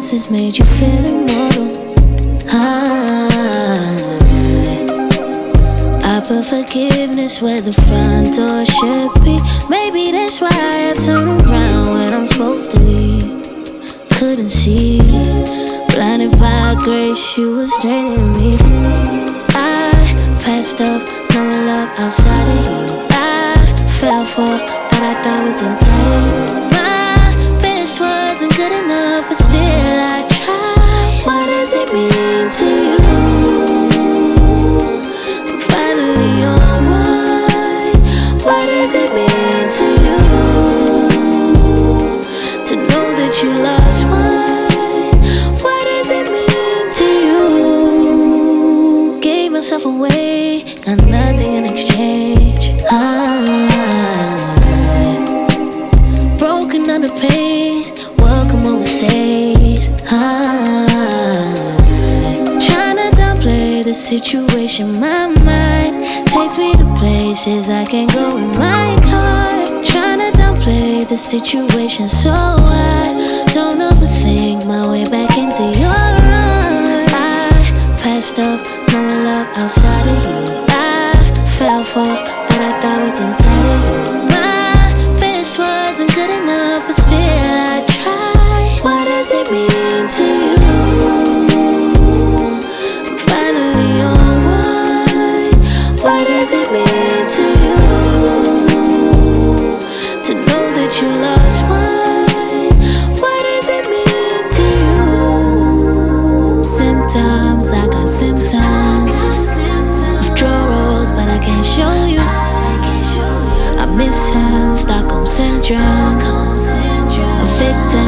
Promises made you feel immortal. I put forgiveness where the front door should be. Maybe that's why I turn around when I'm supposed to leave. Couldn't see, blinded by grace, you was draining me. I passed up knowing love outside of you. I fell for what I thought was inside of you. My best wasn't good enough, but still I tried. What does it mean to you? I'm finally on one. What does it mean to you to know that you lost one? What does it mean to you? Gave myself away, got nothing in exchange. Broken, underpaid, welcome overstayed. Tryna downplay the situation. My mind takes me to places I can't go in my car. Tryna downplay the situation so I don't overthink my way back into your arms. I passed up knowing love outside of you. I fell for what I thought was inside of you. My best wasn't good enough, but still I tried. What does it mean to you? I'm finally on one. What does it mean to you to know that you lost one? What does it mean to you? Symptoms, I got symptoms. Withdrawals, but I can't show you. I miss him, Stockholm Syndrome. A victim